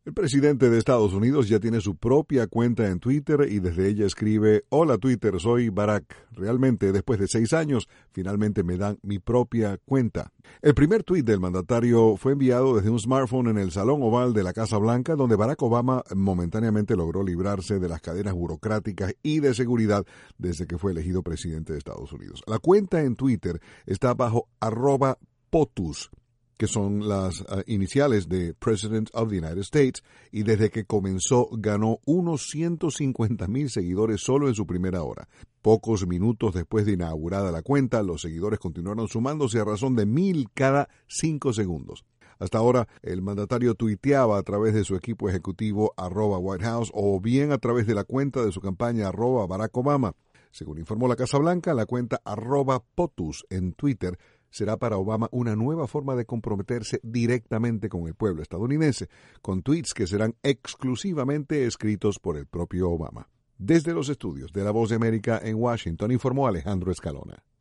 El presidente de Estados Unidos ya tiene su propia cuenta en Twitter y desde ella escribe: Hola Twitter, soy Barack. Realmente, después de 6 años, finalmente me dan mi propia cuenta. El primer tuit del mandatario fue enviado desde un smartphone en el Salón Oval de la Casa Blanca, donde Barack Obama momentáneamente logró librarse de las cadenas burocráticas y de seguridad desde que fue elegido presidente de Estados Unidos. La cuenta en Twitter está bajo @POTUS, que son las iniciales de President of the United States, y desde que comenzó ganó unos 150,000 seguidores solo en su primera hora. Pocos minutos después de inaugurada la cuenta, los seguidores continuaron sumándose a razón de 1,000 cada 5 segundos. Hasta ahora, el mandatario tuiteaba a través de su equipo ejecutivo @White House o bien a través de la cuenta de su campaña @Barack Obama. Según informó la Casa Blanca, la cuenta @POTUS en Twitter será para Obama una nueva forma de comprometerse directamente con el pueblo estadounidense, con tweets que serán exclusivamente escritos por el propio Obama. Desde los estudios de La Voz de América en Washington, informó Alejandro Escalona.